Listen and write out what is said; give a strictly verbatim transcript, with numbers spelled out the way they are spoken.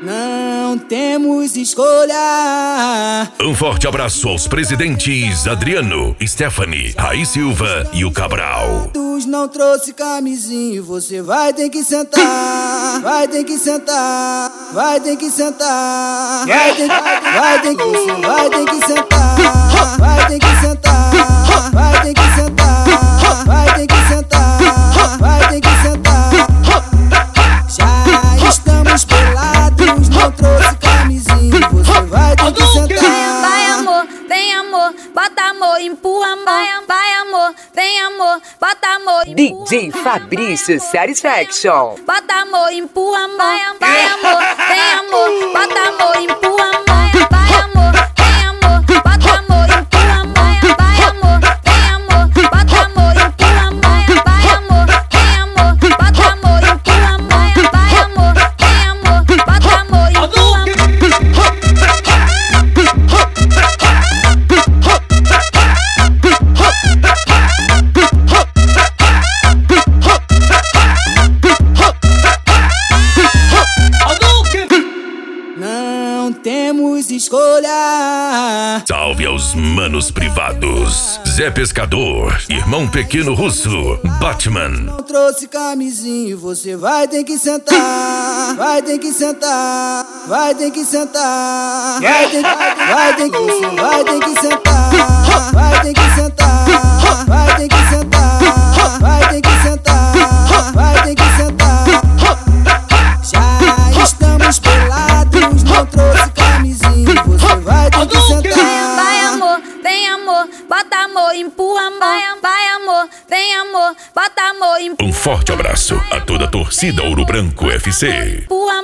Não temos escolha. Um forte abraço aos presidentes Adriano, Stephanie, Raí Silva e o Cabral. Não trouxe camisinha, você vai ter que sentar. Vai ter que sentar. Vai ter que sentar. Vai ter que, vai ter que, você vai ter que sentar. Vai ter que sentar. Vai ter que sentar. Vai ter que sentar. Vai ter que sentar. Já estamos pelados, não trouxe camisinha, você vai ter que sentar. Vai amor, vem amor, bota amor, empurra amor. Vai amor, vem amor, bota amor, empurra. D J Fabrício Satisfaction. Bota amor, empurra amor. Vai amor, vem amor, bota amor, empurra amor. Vai amor, vem amor, bota amor, empurra amor. Vai amor, vem amor, bota amor, empurra amor. Vai amor, vem amor, bota amor, empurra amor. Vai amor, vem amor, bota amor, empurra Não temos escolha. Salve aos manos privados. Zé Pescador, Irmão Pequeno Russo, Batman. Não trouxe camisinha, você vai ter que sentar. Vai ter que sentar. Vai ter que sentar. Vai ter que, vai ter que, você vai ter que sentar. Vai ter que sentar. Vai ter que sentar. Vai ter que sentar. Vai ter que sentar. Já estamos pelados, não trouxe camisinha, você vai ter que sentar. Vai amor, vem amor, bota amor, empurra amor. Vai amor, vem amor, bota amor, empurra. Um forte abraço a toda a torcida Ouro Branco F C. Empurra